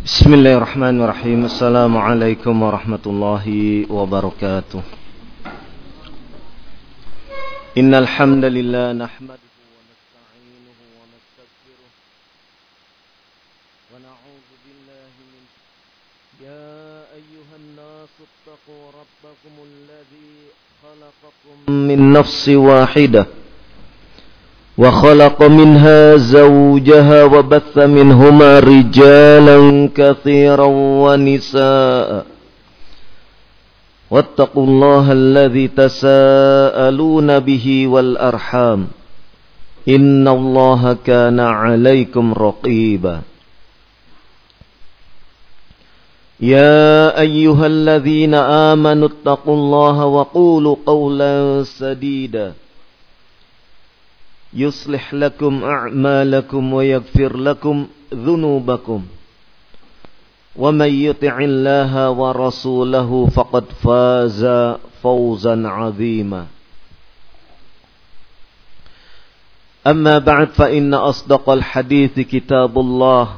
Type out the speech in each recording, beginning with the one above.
Bismillahirrahmanirrahim. Assalamualaikum warahmatullahi wabarakatuh. Innal hamdalillah nahmaduhu wa nasta'inuhu wa nastaghfiruh wa na'udzu billahi min ya ayyuhan nasu ittaqu rabbakumul ladzi khalaqakum min nafsin wahidah wa khalaqa minha zawjaha wa batha minhuma rijalan katsiran wa nisaa wattaqullaha alladzi tasaaluna bihi wal arham innallaha kana 'alaikum raqiba ya ayyuhalladzina amanu ittaqullaha wa qulu qawlan sadida yuslih lakum a'malakum wa yaghfir lakum dhunubakum wa may yuti'illaha wa rasulahu faqad faza fawzan 'azima amma ba'd fa inna asdaqal hadithi kitabullah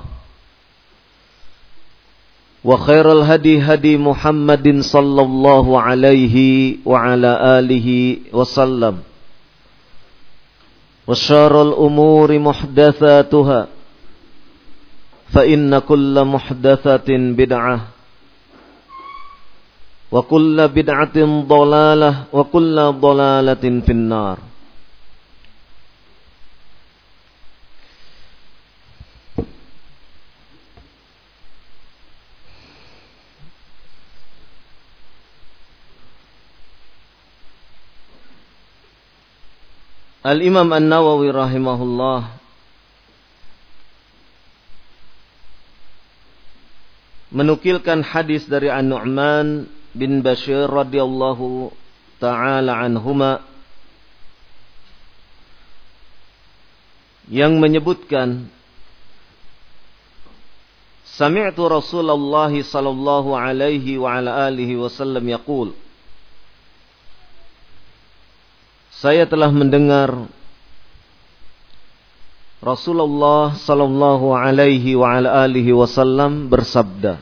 wa khairal hadi hadi Muhammadin sallallahu alaihi wa ala alihi wa sallam wa syarrul umuri muhdatsatuha fa inna kulla muhdatsatin bid'ah wa kulla bid'atin dhalalah wa kulla dhalalatin finnar. Al-Imam An-Nawawi rahimahullah menukilkan hadis dari An-Nu'man bin Bashir radhiyallahu ta'ala anhuma yang menyebutkan sami'tu Rasulullah sallallahu alaihi wa ala alihi wasallam yaqul, saya telah mendengar Rasulullah sallallahu alaihi wa ala alihi wasallam bersabda,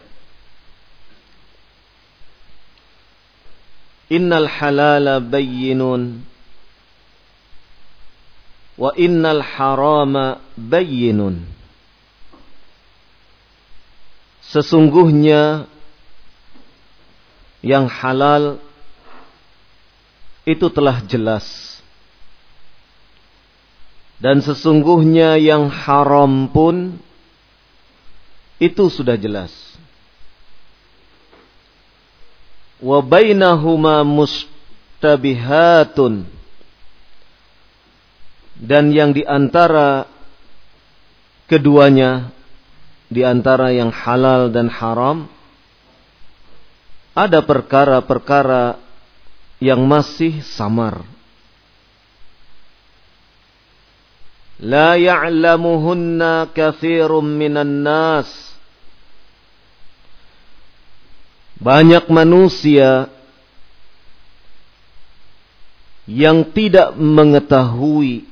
innal halala bayyinun wa innal harama bayyinun. Sesungguhnya yang halal itu telah jelas, dan sesungguhnya yang haram pun itu sudah jelas. Wa bainahuma mustabihatun, dan yang diantara keduanya, diantara yang halal dan haram, ada perkara-perkara yang masih samar. La ya'lamuhunna katsirun minan nas. Banyak manusia yang tidak mengetahui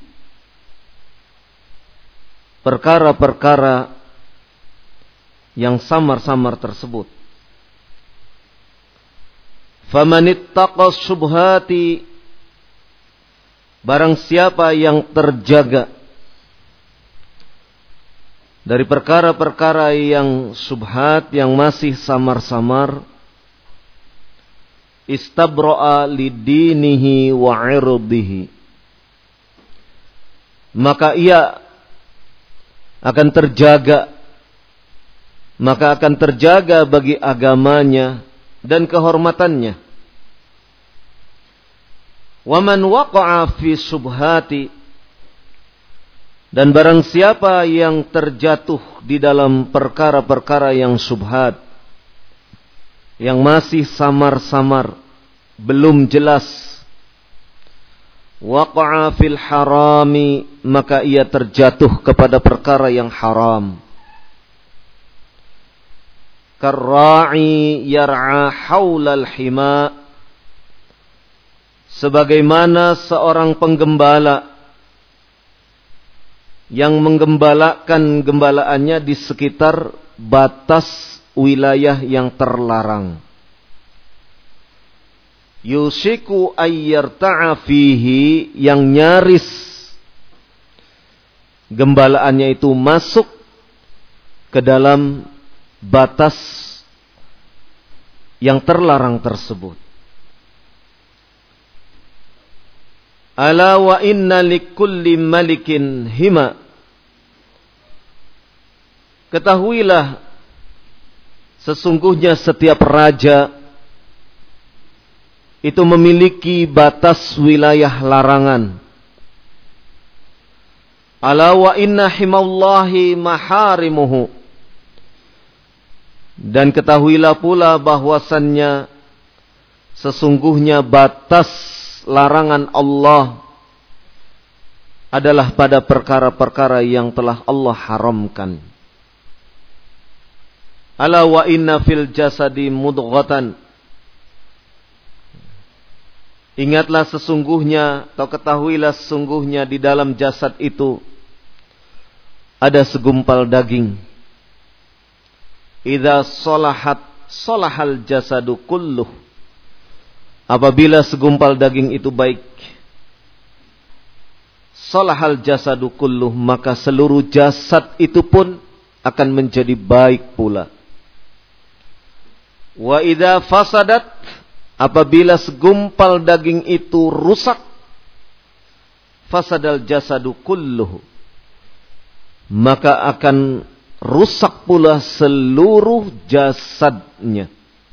perkara-perkara yang samar-samar tersebut. Famanittaqas syubhati, barang siapa yang terjaga dari perkara-perkara yang syubhat, yang masih samar-samar, istabra'a lidinihi wa 'irdihi, maka ia akan terjaga, maka akan terjaga bagi agamanya dan kehormatannya. Wa man waqa'a fi syubhati, dan barang siapa yang terjatuh di dalam perkara-perkara yang syubhat, yang masih samar-samar, belum jelas, waqa'a fil harami, maka ia terjatuh kepada perkara yang haram. Karra'i yar'a haulal hima, sebagaimana seorang penggembala yang menggembalakan gembalaannya di sekitar batas wilayah yang terlarang. Yusiku ayyarta'a fihi, yang nyaris gembalaannya itu masuk ke dalam batas yang terlarang tersebut. Ala wa inna likulli malikin hima. Ketahuilah, sesungguhnya setiap raja itu memiliki batas wilayah larangan. Ala wa inna himallahi maharimuhu. Dan ketahuilah pula bahwasannya sesungguhnya batas larangan Allah adalah pada perkara-perkara yang telah Allah haramkan. Ala wa inna fil jasadi mudghatan. Ingatlah sesungguhnya, atau ketahuilah sesungguhnya di dalam jasad itu ada segumpal daging. Idza salahat salahal jasadu kulluh. Apabila segumpal daging itu baik, salahal jasadu kulluh, maka seluruh jasad itu pun akan menjadi baik pula. Wa idza fasadat, apabila segumpal daging itu rusak, fasadal jasadu kulluh, maka akan rusak pula seluruh jasadnya.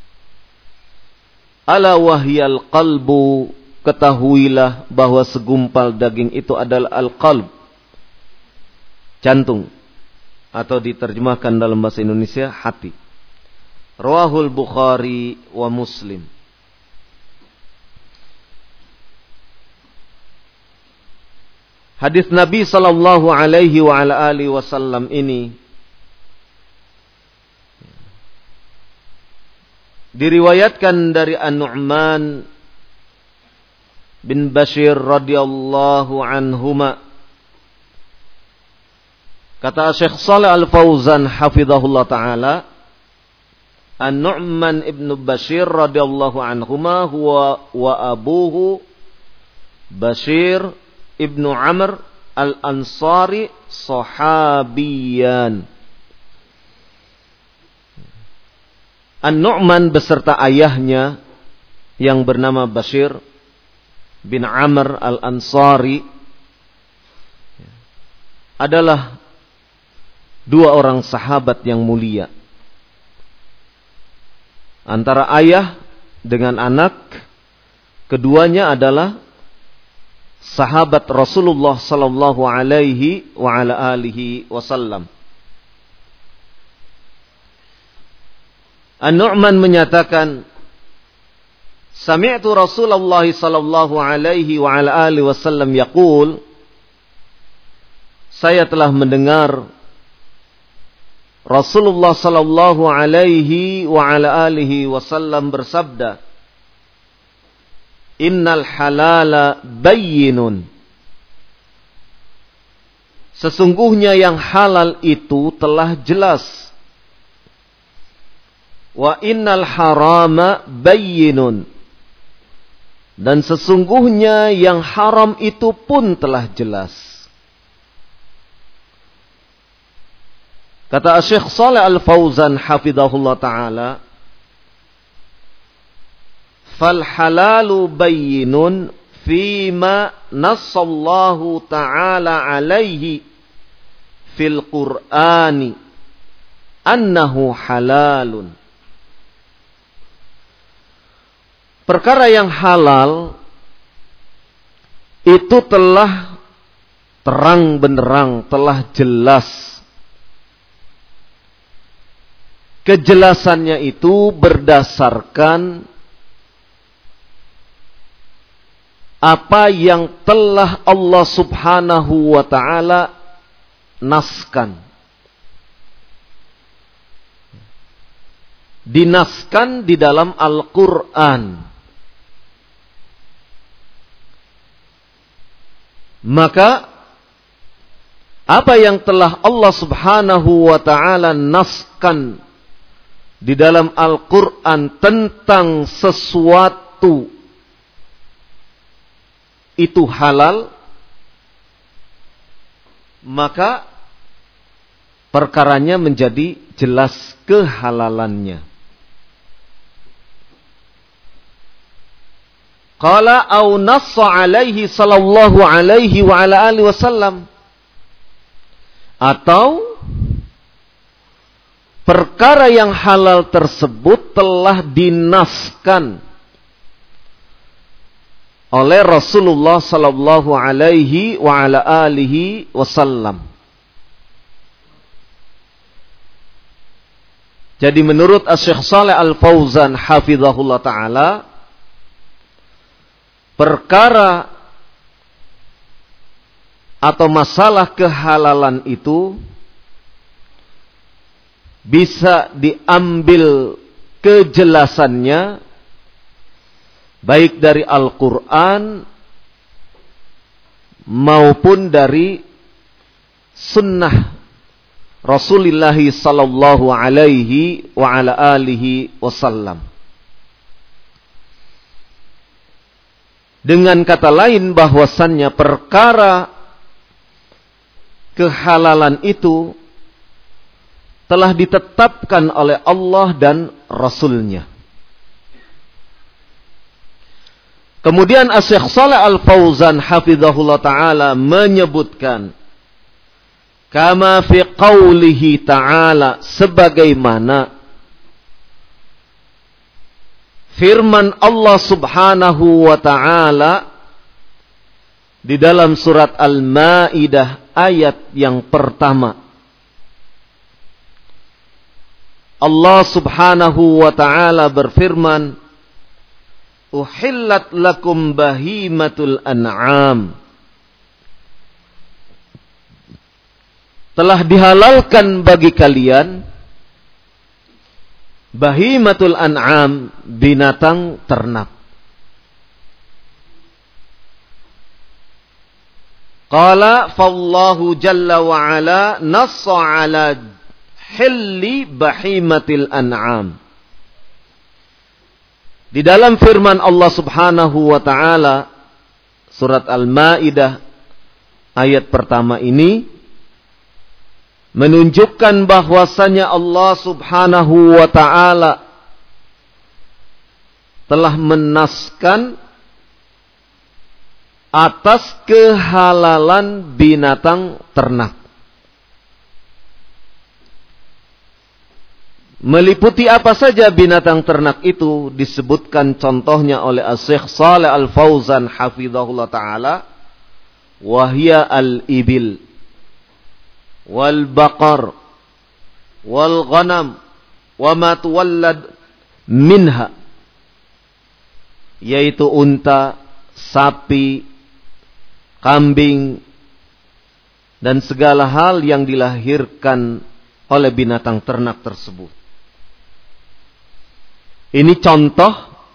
Ala wahyal qalbu, ketahuilah bahwa segumpal daging itu adalah al-qalb, jantung, atau diterjemahkan dalam bahasa Indonesia hati. Rawahul Bukhari wa Muslim. Hadis Nabi sallallahu alaihi wa ala alihi wasallam ini diriwayatkan dari An-Nu'man bin Bashir radhiyallahu anhuma. Kata Syekh Shalih Al-Fauzan hafizahullah taala, An-Nu'man ibn Bashir radhiyallahu anhuma huwa wa abuhu Bashir ibnu Amr al-Ansari sahabiyan. An-Nu'man beserta ayahnya yang bernama Bashir bin Amr al-Ansari adalah dua orang sahabat yang mulia. Antara ayah dengan anak, keduanya adalah sahabat Rasulullah sallallahu alaihi wa ala alihi wasallam. An-Nu'man menyatakan, sami'tu Rasulullah sallallahu alaihi wa ala alihi wasallam yaqul, saya telah mendengar Rasulullah sallallahu alaihi wa ala alihi wasallam bersabda, innal halala bayyinun. Sesungguhnya yang halal itu telah jelas. Wa innal harama bayyinun. Dan sesungguhnya yang haram itu pun telah jelas. Kata Syekh Shalih Al-Fauzan hafizahullah ta'ala, fal halalu bayyinun fima nassallahu ta'ala alaihi fil Qur'ani annahu halalun. Perkara yang halal itu telah terang benderang, telah jelas. Kejelasannya itu berdasarkan apa yang telah Allah subhanahu wa ta'ala naskan. Dinaskan di dalam Al-Quran. Maka apa yang telah Allah Subhanahu wa ta'ala naskan di dalam Al-Quran tentang sesuatu itu halal, maka perkaranya menjadi jelas kehalalannya. Qala au nassa alaihi sallallahu alaihi wa ala alihi wasallam, atau perkara yang halal tersebut telah dinaskan oleh Rasulullah sallallahu alaihi wa ala alihi wasallam. Jadi menurut Asy-Syaikh Shalih Al-Fauzan hafizahullah taala, perkara atau masalah kehalalan itu bisa diambil kejelasannya baik dari Al-Quran maupun dari sunnah Rasulullah sallallahu alaihi wa ala alihi wasallam. Dengan kata lain, bahwasannya perkara kehalalan itu telah ditetapkan oleh Allah dan Rasul-Nya. Kemudian Asy-Syaikh Shalih Al-Fauzan hafizahullah ta'ala menyebutkan, kama fi qawlihi ta'ala, sebagaimana firman Allah Subhanahu wa ta'ala di dalam surat Al-Maidah ayat yang pertama. Allah Subhanahu wa ta'ala berfirman, uhillat lakum bahimatul an'am, telah dihalalkan bagi kalian bahimatul an'am, binatang ternak. Qala fallahu jalla wa ala nassa ala hilli bahimatil an'am. Di dalam firman Allah Subhanahu wa ta'ala surat Al-Maidah ayat pertama ini menunjukkan bahwasanya Allah Subhanahu wa ta'ala telah menaskan atas kehalalan binatang ternak. Meliputi apa saja binatang ternak itu disebutkan contohnya oleh Asy-Syaikh Shalih Al-Fauzan hafizahullah ta'ala, wahya al-ibil wal baqar wal ghanam wa ma tuwallad minha, yaitu unta, sapi, kambing, dan segala hal yang dilahirkan oleh binatang ternak tersebut. Ini contoh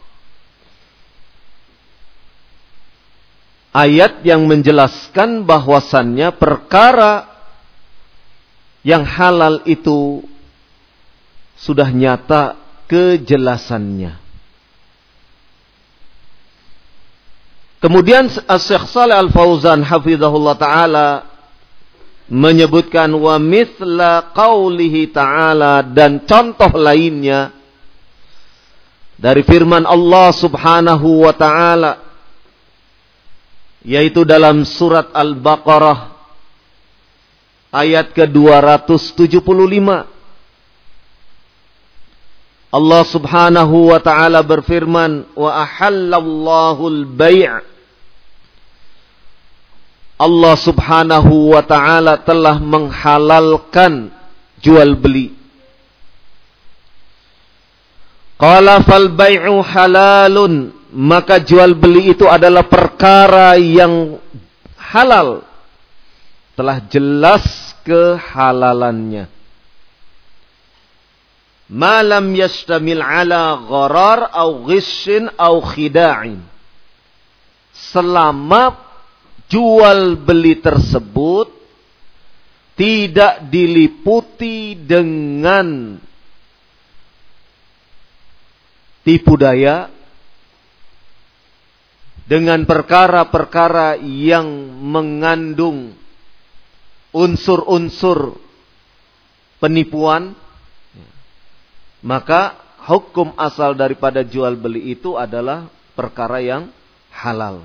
ayat yang menjelaskan bahwasannya perkara yang halal itu sudah nyata kejelasannya. Kemudian Asy-Syaikh Shalih Al-Fauzan hafizahullah ta'ala menyebutkan wa mithla qaulihi ta'ala, dan contoh lainnya dari firman Allah Subhanahu wa ta'ala, yaitu dalam surat Al-Baqarah ayat ke-275. Allah Subhanahu wa ta'ala berfirman, wa ahallallahu al-bai'. Allah Subhanahu wa ta'ala telah menghalalkan jual beli. Qala fal bai'u halalun, maka jual beli itu adalah perkara yang halal, telah jelas kehalalannya. Ma lam yashtamil ala gharar au ghishin au khida'in, selama jual beli tersebut tidak diliputi dengan tipu daya, dengan perkara-perkara yang mengandung unsur-unsur penipuan, maka hukum asal daripada jual beli itu adalah perkara yang halal.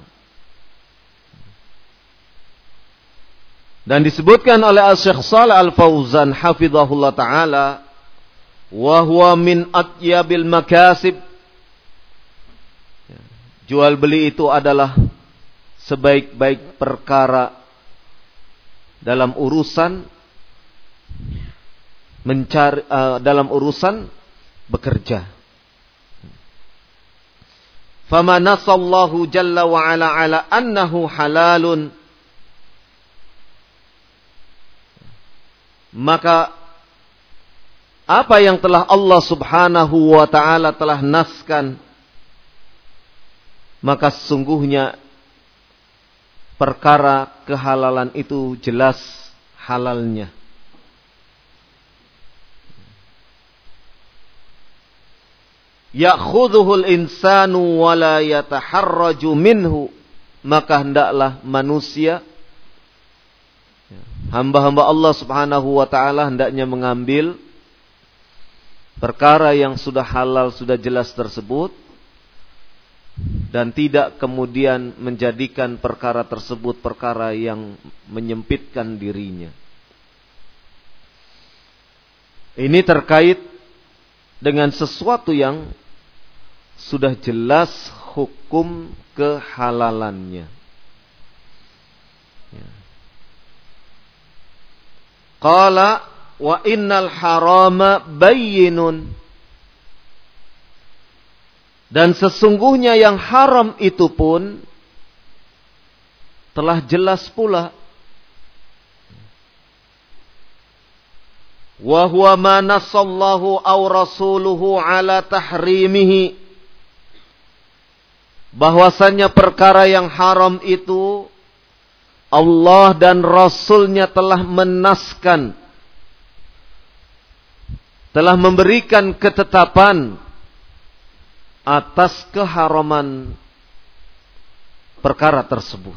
Dan disebutkan oleh Syekh Shalih Al-Fauzan hafizahullah taala, wa huwa min atyabil makasib. Jual beli itu adalah sebaik-baik perkara dalam urusan mencari, dalam urusan bekerja. Fama nasallahu jalla wa ala annahu halalun, maka apa yang telah Allah subhanahu wa ta'ala telah naskan, maka sesungguhnya perkara kehalalan itu jelas halalnya. Ya'khudhuhul insanu wa la yataharraju minhu, maka hendaklah manusia, hamba-hamba Allah subhanahu wa ta'ala, hendaknya mengambil perkara yang sudah halal, sudah jelas tersebut, dan tidak kemudian menjadikan perkara tersebut perkara yang menyempitkan dirinya. Ini terkait dengan sesuatu yang sudah jelas hukum kehalalannya. Qala wa innal harama bayyinun, dan sesungguhnya yang haram itu pun telah jelas pula. Wa huwa ma nassallahu aw rasuluhu ala tahrimihi, bahwasannya perkara yang haram itu Allah dan Rasulnya telah menaskan, telah memberikan ketetapan atas keharaman perkara tersebut.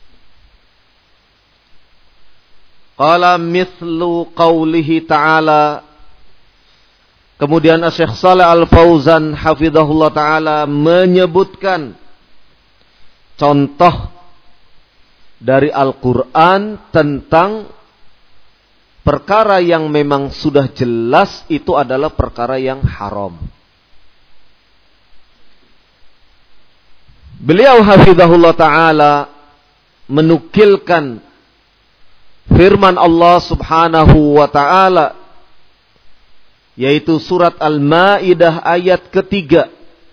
Qala mithlu qawlihi ta'ala, kemudian Syekh Shalih Al-Fauzan hafizahullah ta'ala menyebutkan contoh dari Al-Quran tentang perkara yang memang sudah jelas itu adalah perkara yang haram. Beliau hafizahullah ta'ala menukilkan firman Allah subhanahu wa ta'ala, yaitu surat Al-Ma'idah ayat ketiga.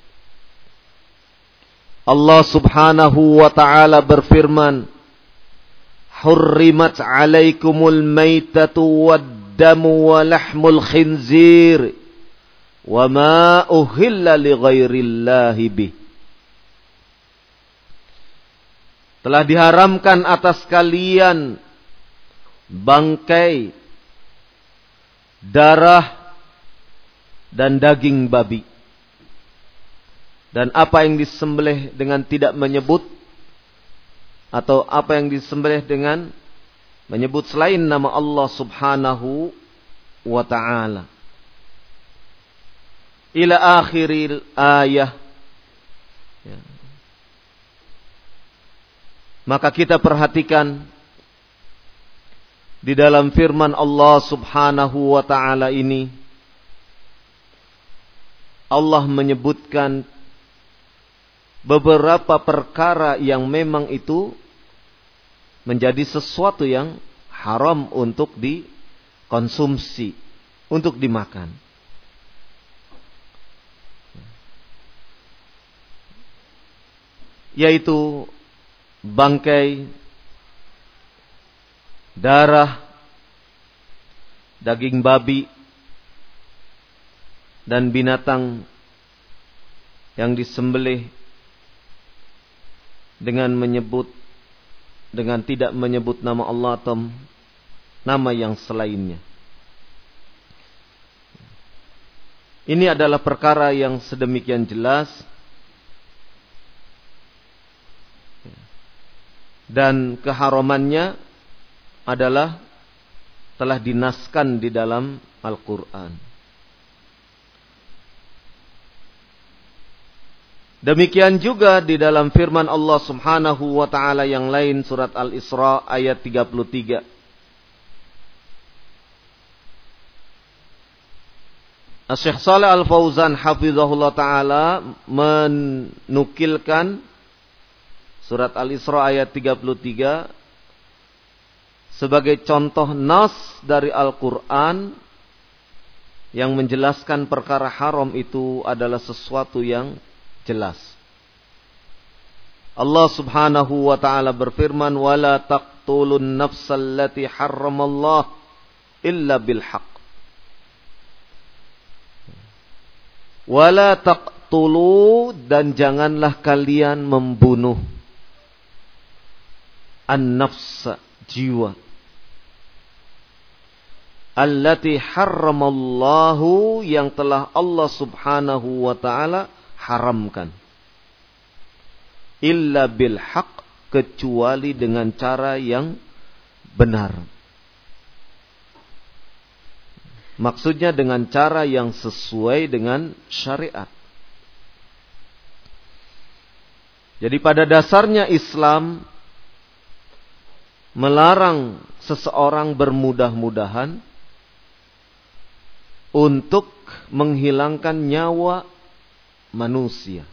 Allah subhanahu wa ta'ala berfirman, hurrimat alaikumul maitatu waddamu wa lahmul khinzir wa ma uhilla li ghairillahi bih. Telah diharamkan atas kalian bangkai, darah, dan daging babi, dan apa yang disembelih dengan tidak menyebut, atau apa yang disembelih dengan menyebut selain nama Allah subhanahu wa ta'ala, ila akhiril ayah. Maka kita perhatikan di dalam firman Allah subhanahu wa ta'ala ini, Allah menyebutkan beberapa perkara yang memang itu menjadi sesuatu yang haram untuk dikonsumsi, untuk dimakan. Yaitu bangkai, darah, daging babi, dan binatang yang disembelih dengan tidak menyebut nama Allah atau nama yang selainnya. Ini adalah perkara yang sedemikian jelas dan keharamannya adalah telah dinaskan di dalam Al-Quran. Demikian juga di dalam firman Allah Subhanahu wa taala yang lain, surat Al-Isra ayat 33. Syekh Shalih Al-Fauzan hafizahullah taala menukilkan surat Al-Isra ayat 33 sebagai contoh nas dari Al-Quran yang menjelaskan perkara haram itu adalah sesuatu yang jelas. Allah Subhanahu wa taala berfirman, "Wala taqtulun nafsal lati harramallah illa bil haqq." Wala taqtulu, dan janganlah kalian membunuh an-nafsa, jiwa, allati harramallahu, yang telah Allah Subhanahu wa taala haramkan, illa bil haq, kecuali dengan cara yang benar. Maksudnya dengan cara yang sesuai dengan syariat. Jadi pada dasarnya Islam melarang seseorang bermudah-mudahan untuk menghilangkan nyawa manusia,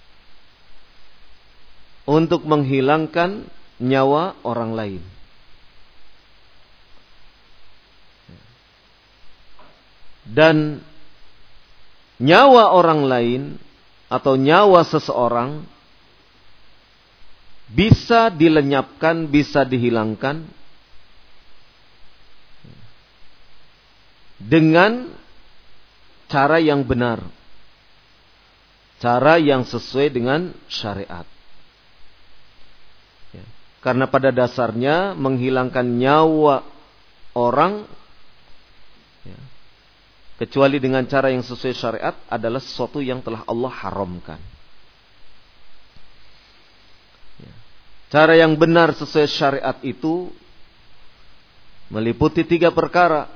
untuk menghilangkan nyawa orang lain. Dan nyawa orang lain atau nyawa seseorang bisa dilenyapkan, bisa dihilangkan dengan cara yang benar, cara yang sesuai dengan syariat. Karena pada dasarnya menghilangkan nyawa orang, kecuali dengan cara yang sesuai syariat, adalah sesuatu yang telah Allah haramkan. Cara yang benar sesuai syariat itu meliputi 3 perkara.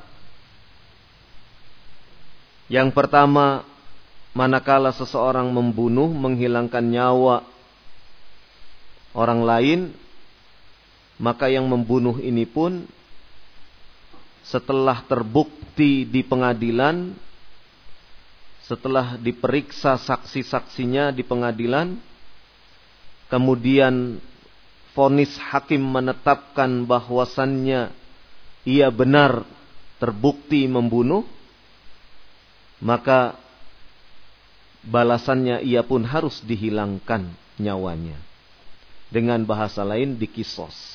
Yang pertama, manakala seseorang membunuh, menghilangkan nyawa orang lain, maka yang membunuh ini pun setelah terbukti di pengadilan, setelah diperiksa saksi-saksinya di pengadilan, kemudian vonis hakim menetapkan bahwasannya ia benar terbukti membunuh, maka balasannya ia pun harus dihilangkan nyawanya. Dengan bahasa lain, dikisos.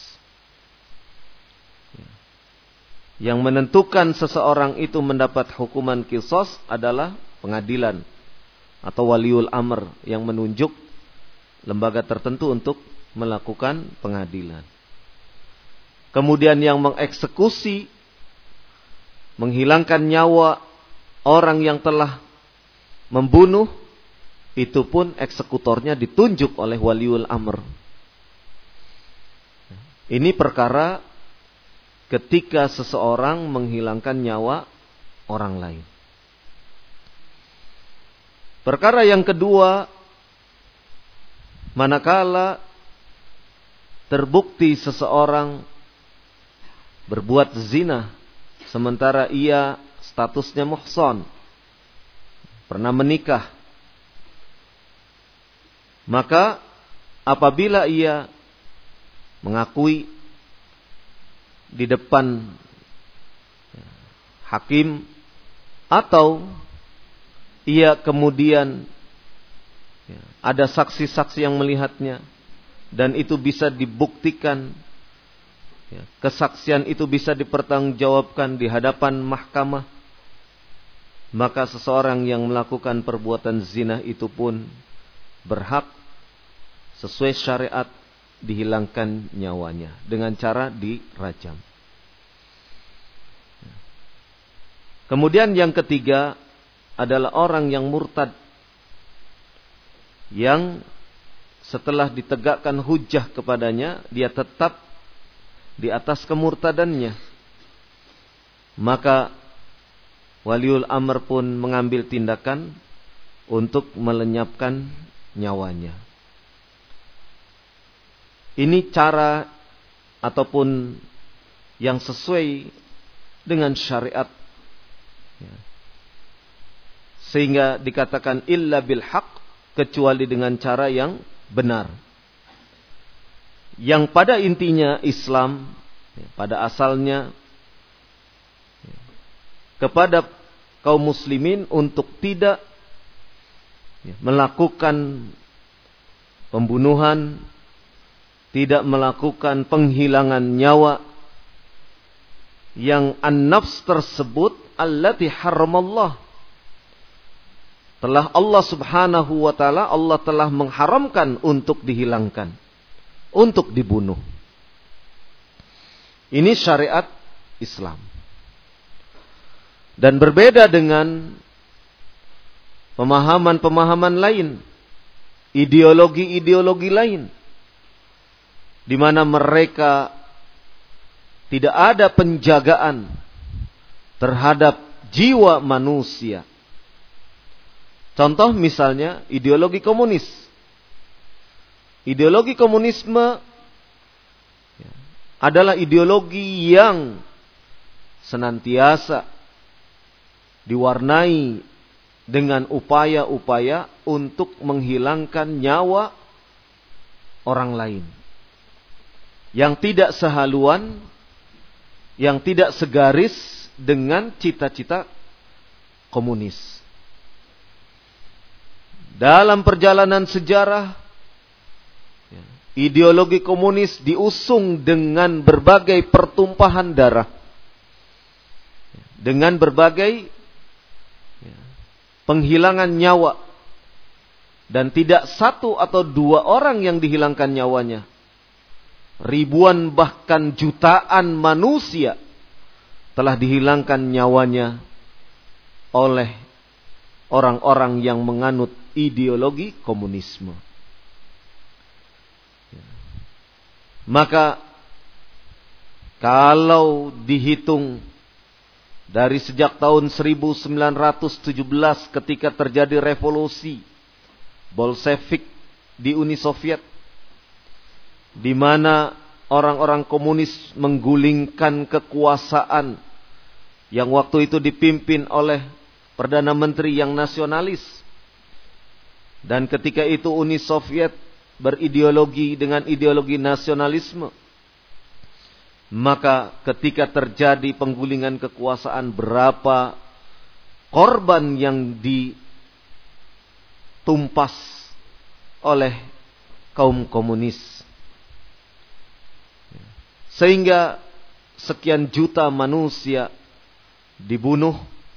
Yang menentukan seseorang itu mendapat hukuman kisos adalah pengadilan atau waliul amr yang menunjuk lembaga tertentu untuk melakukan pengadilan. Kemudian yang mengeksekusi, menghilangkan nyawa orang yang telah membunuh, itu pun eksekutornya ditunjuk oleh waliul amr. Ini perkara ketika seseorang menghilangkan nyawa orang lain. Perkara yang kedua, manakala terbukti seseorang berbuat zina sementara ia statusnya muhsan, pernah menikah, maka apabila ia mengakui di depan hakim atau ia kemudian ada saksi-saksi yang melihatnya dan itu bisa dibuktikan, kesaksian itu bisa dipertanggungjawabkan di hadapan mahkamah, maka seseorang yang melakukan perbuatan zina itu pun berhak sesuai syariat dihilangkan nyawanya dengan cara dirajam. Kemudian yang ketiga adalah orang yang murtad, yang setelah ditegakkan hujjah kepadanya, dia tetap di atas kemurtadannya. Maka waliul amr pun mengambil tindakan untuk melenyapkan nyawanya. Ini cara ataupun yang sesuai dengan syariat, sehingga dikatakan illa bil haq, kecuali dengan cara yang benar. Yang pada intinya Islam, pada asalnya kepada kaum muslimin untuk tidak melakukan pembunuhan, tidak melakukan penghilangan nyawa yang an-nafs tersebut allati haramallah, telah Allah subhanahu wa ta'ala, Allah telah mengharamkan untuk dihilangkan, untuk dibunuh. Ini syariat Islam. Dan berbeda dengan pemahaman-pemahaman lain, ideologi-ideologi lain, di mana mereka tidak ada penjagaan terhadap jiwa manusia. Contoh misalnya ideologi komunis. Ideologi komunisme adalah ideologi yang senantiasa diwarnai dengan upaya-upaya untuk menghilangkan nyawa orang lain, yang tidak sehaluan, yang tidak segaris dengan cita-cita komunis. Dalam perjalanan sejarah, ideologi komunis diusung dengan berbagai pertumpahan darah, dengan berbagai penghilangan nyawa, dan tidak satu atau dua orang yang dihilangkan nyawanya. Ribuan bahkan jutaan manusia telah dihilangkan nyawanya oleh orang-orang yang menganut ideologi komunisme. Maka kalau dihitung dari sejak tahun 1917 ketika terjadi revolusi Bolshevik di Uni Soviet, di mana orang-orang komunis menggulingkan kekuasaan yang waktu itu dipimpin oleh Perdana Menteri yang nasionalis. Dan ketika itu Uni Soviet berideologi dengan ideologi nasionalisme. Maka ketika terjadi penggulingan kekuasaan, berapa korban yang ditumpas oleh kaum komunis, sehingga sekian juta manusia dibunuh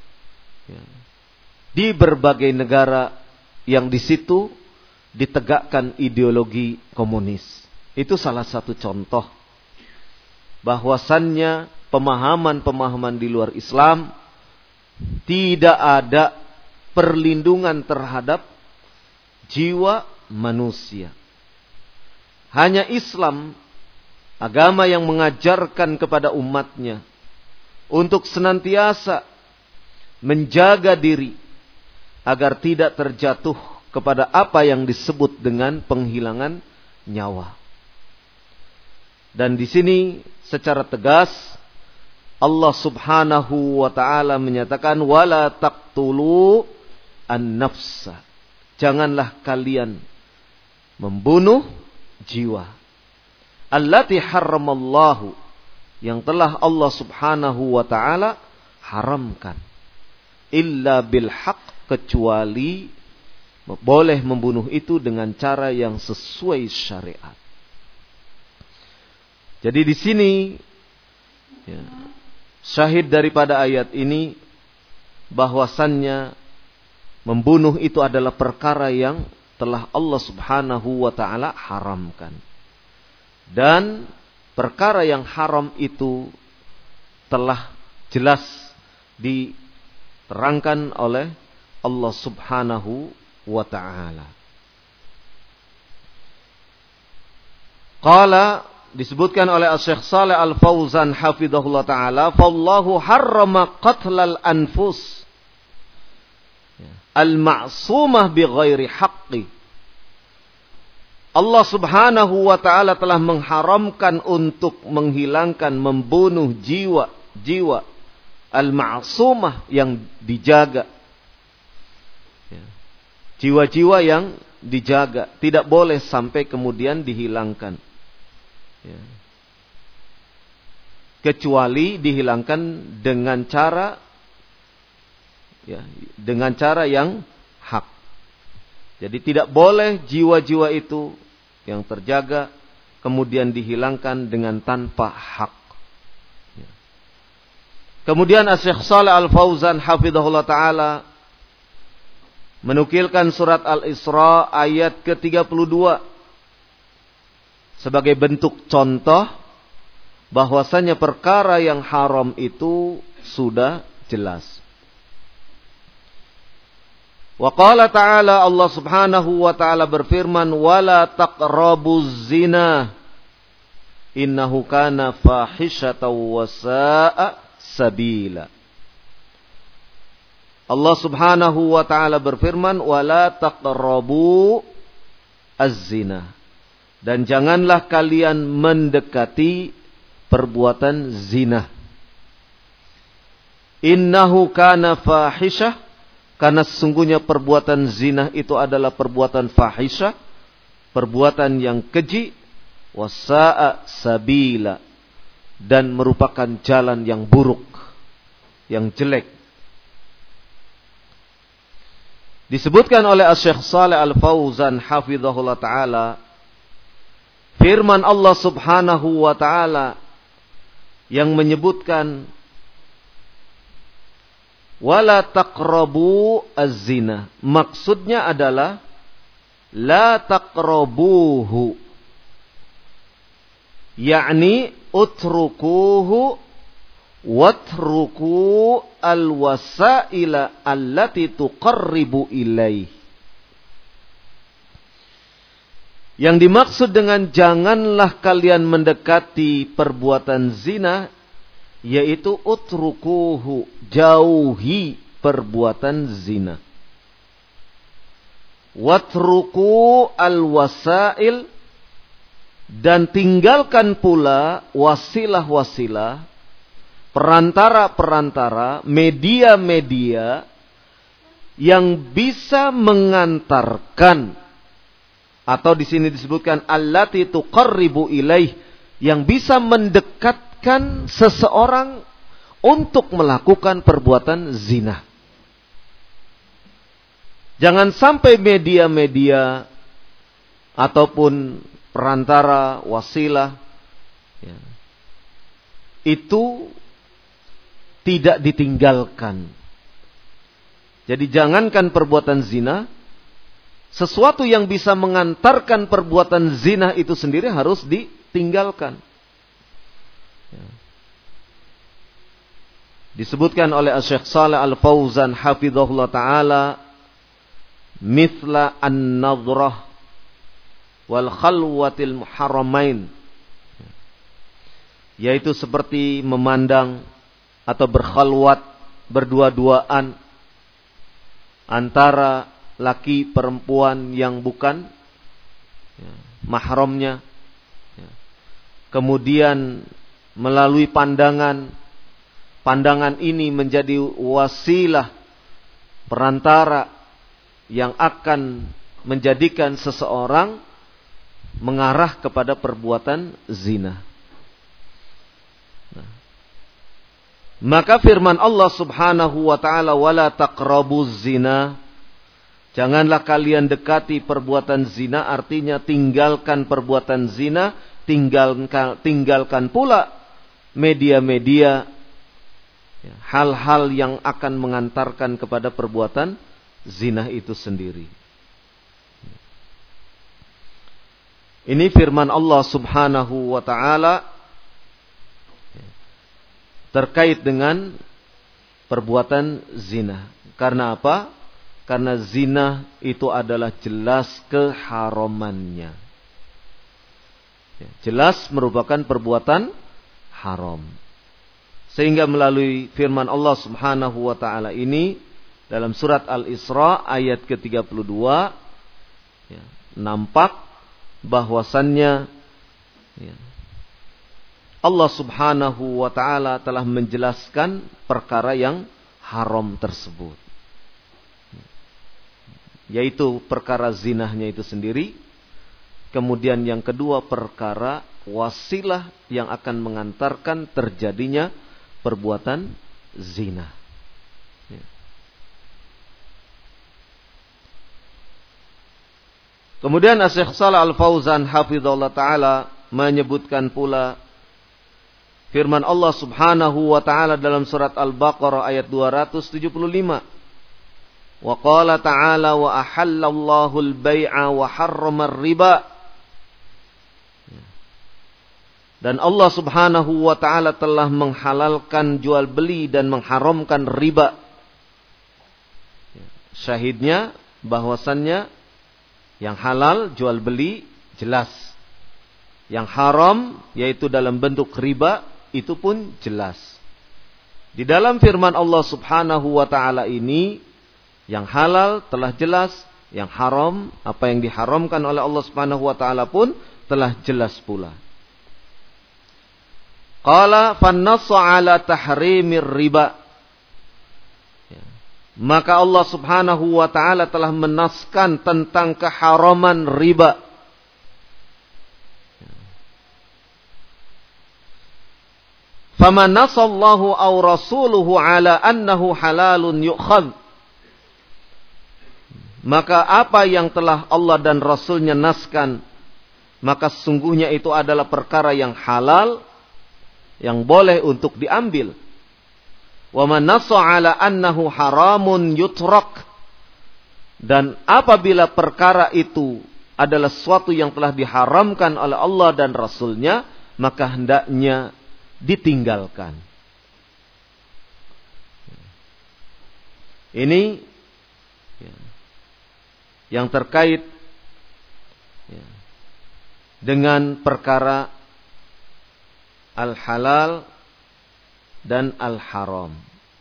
di berbagai negara yang di situ ditegakkan ideologi komunis. Itu salah satu contoh bahwasannya pemahaman-pemahaman di luar Islam tidak ada perlindungan terhadap jiwa manusia. Hanya Islam, agama yang mengajarkan kepada umatnya untuk senantiasa menjaga diri agar tidak terjatuh kepada apa yang disebut dengan penghilangan nyawa. Dan di sini secara tegas Allah Subhanahu wa taala menyatakan wala taqtulu an-nafsa. Janganlah kalian membunuh jiwa. Allati harramallahu, yang telah Allah Subhanahu wa taala haramkan. Illa bil haq, kecuali boleh membunuh itu dengan cara yang sesuai syariat. Jadi di sini syahid daripada ayat ini bahwasannya membunuh itu adalah perkara yang telah Allah Subhanahu wa taala haramkan. Dan perkara yang haram itu telah jelas terangkan oleh Allah Subhanahu wa ta'ala. Qala, disebutkan oleh Syekh Shalih Al-Fauzan hafizahullah ta'ala, fallahu harrama qatlal anfus al-ma'sumah bighairi haqqi. Allah Subhanahu wa ta'ala telah mengharamkan untuk menghilangkan, membunuh jiwa al-ma'sumah yang dijaga. Jiwa-jiwa yang dijaga, tidak boleh sampai kemudian dihilangkan. Kecuali dihilangkan dengan cara yang hak. Jadi tidak boleh jiwa-jiwa itu yang terjaga kemudian dihilangkan dengan tanpa hak. Kemudian Syekh Shalih Al-Fauzan hafizahullah ta'ala menukilkan surat Al-Isra ayat ke-32 sebagai bentuk contoh bahwasanya perkara yang haram itu sudah jelas. Wa qala ta'ala, Allah Subhanahu wa ta'ala berfirman, wala taqrabuz zina innahu kana fahishatan wa sa'a sabila. Allah Subhanahu wa ta'ala berfirman, wala taqrabu az-zina, dan janganlah kalian mendekati perbuatan zina. Innahu kana fahishah, karena sesungguhnya perbuatan zina itu adalah perbuatan fahisyah, perbuatan yang keji, wasa'a sabila, dan merupakan jalan yang buruk, yang jelek. Disebutkan oleh Syekh Shalih Al-Fauzan hafizahullah ta'ala, firman Allah Subhanahu wa ta'ala yang menyebutkan wala taqrabu az-zina, maksudnya adalah la taqrabuhu, yakni utrukuhu watruku al-wasaila allati tuqarribu ilaih. Yang dimaksud dengan janganlah kalian mendekati perbuatan zina, yaitu utrukuhu, jauhi perbuatan zina. Watruku al-wasail, dan tinggalkan pula wasilah-wasilah, perantara-perantara, media-media yang bisa mengantarkan, atau di sini disebutkan allati tuqarribu ilaih, yang bisa mendekatkan seseorang untuk melakukan perbuatan zina. Jangan sampai media-media ataupun perantara, wasilah itu tidak ditinggalkan. Jadi jangankan perbuatan zina, sesuatu yang bisa mengantarkan perbuatan zina itu sendiri harus ditinggalkan. Disebutkan oleh Syekh Shalih Al-Fauzan hafizahullah ta'ala, mithla an-nadhrah wal khalwatil muharramain, yaitu seperti memandang atau berkhalwat, berdua-duaan antara laki perempuan yang bukan mahramnya, kemudian melalui pandangan ini menjadi wasilah, perantara yang akan menjadikan seseorang mengarah kepada perbuatan zina. Maka firman Allah Subhanahu wa ta'ala, wala taqrabuz zina, janganlah kalian dekati perbuatan zina, artinya tinggalkan perbuatan zina, tinggalkan pula media-media, hal-hal yang akan mengantarkan kepada perbuatan zina itu sendiri. Ini firman Allah Subhanahu wa ta'ala terkait dengan perbuatan zina. Karena apa? Karena zina itu adalah jelas keharamannya. Jelas merupakan perbuatan haram. Sehingga melalui firman Allah Subhanahu wa taala ini dalam surat Al-Isra ayat ke-32 nampak bahwasannya Allah Subhanahu wa taala telah menjelaskan perkara yang haram tersebut. Yaitu perkara zinahnya itu sendiri. Kemudian yang kedua perkara wasilah yang akan mengantarkan terjadinya perbuatan zina. Kemudian Syekh Shalih Al-Fauzan hafizahullah taala menyebutkan pula firman Allah Subhanahu wa taala dalam surat Al-Baqarah ayat 275. Wa qala ta'ala wa ahallallahu al-bai'a wa harrama ar-riba. Dan Allah Subhanahu wa taala telah menghalalkan jual beli dan mengharamkan riba. Syahidnya bahwasannya yang halal jual beli jelas. Yang haram yaitu dalam bentuk riba itu pun jelas. Di dalam firman Allah Subhanahu wa taala ini yang halal telah jelas, yang haram apa yang diharamkan oleh Allah Subhanahu wa taala pun telah jelas pula. Qala fannassa ala tahrimir riba. Maka Allah Subhanahu wa taala telah menaskan tentang keharaman riba. Faman nasallahu aw rasuluhu ala annahu halalun yu'khadh. Maka apa yang telah Allah dan Rasulnya naskan, maka sesungguhnya itu adalah perkara yang halal, yang boleh untuk diambil. Wa man nassa ala annahu haramun yutrak. Dan apabila perkara itu adalah sesuatu yang telah diharamkan oleh Allah dan Rasulnya, maka hendaknya ditinggalkan. Ini yang terkait dengan perkara al-halal dan al-haram.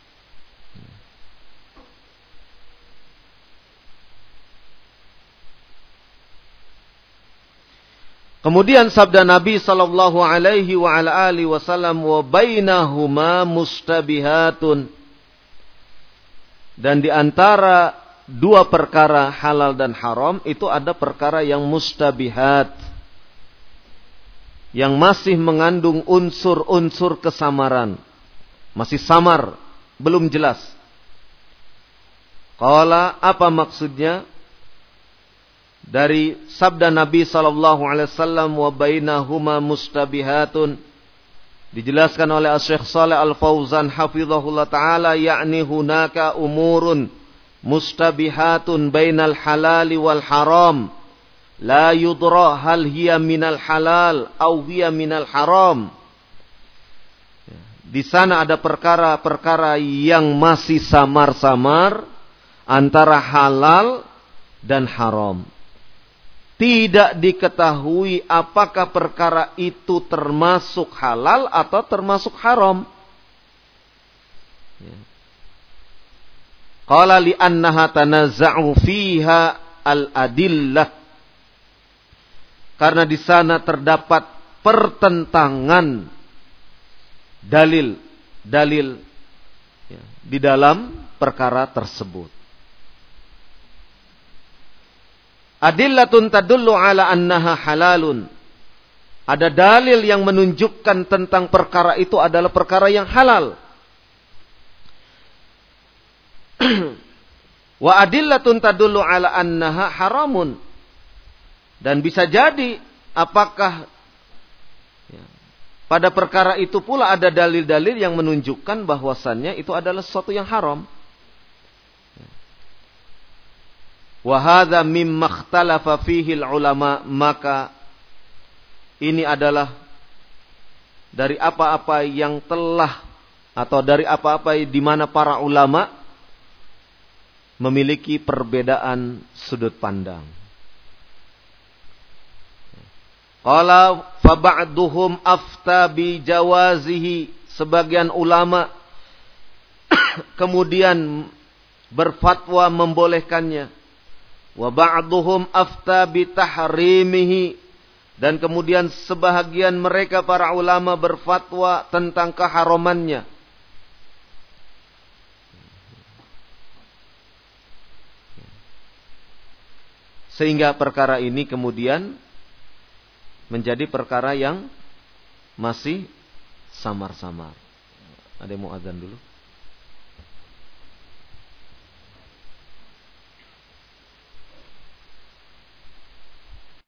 Kemudian sabda Nabi sallallahu alaihi wa ala alihi wasallam wa bainahuma mustabihatun. Dan di antara dua perkara halal dan haram itu ada perkara yang mustabihat, yang masih mengandung unsur-unsur kesamaran, masih samar, belum jelas. Qala, apa maksudnya? Dari sabda Nabi sallallahu alaihi wasallam wa bainahuma mustabihatun, dijelaskan oleh Syekh Shalih Al-Fauzan hafizahullah taala, yakni hunaka umurun mustabihatun bainal halali wal haram la yudra hal hiya minal halal au hiya minal haram. Di sana ada perkara-perkara yang masih samar-samar antara halal dan haram. Tidak diketahui apakah perkara itu termasuk halal atau termasuk haram. Qala li annaha tanazza'u fiha al-adillah. Karena di sana terdapat pertentangan dalil di dalam perkara tersebut. Adillatun tadullu ala annaha halalun. Ada dalil yang menunjukkan tentang perkara itu adalah perkara yang halal. Wa adillatun tadullu ala annaha haramun. Dan bisa jadi apakah pada perkara itu pula ada dalil-dalil yang menunjukkan bahwasannya itu adalah sesuatu yang haram. Wa hadza mimma ikhtalafa fihi ulama, maka ini adalah dari apa-apa yang telah atau dari apa-apa di mana para ulama memiliki perbedaan sudut pandang. Qala fa ba'duhum afta bi jawazihi, sebagian ulama kemudian berfatwa membolehkannya. Wa ba'duhum afta bi tahrimihi, dan kemudian sebahagian mereka para ulama berfatwa tentang keharamannya. Sehingga perkara ini kemudian menjadi perkara yang masih samar-samar. Ada yang mau azan dulu?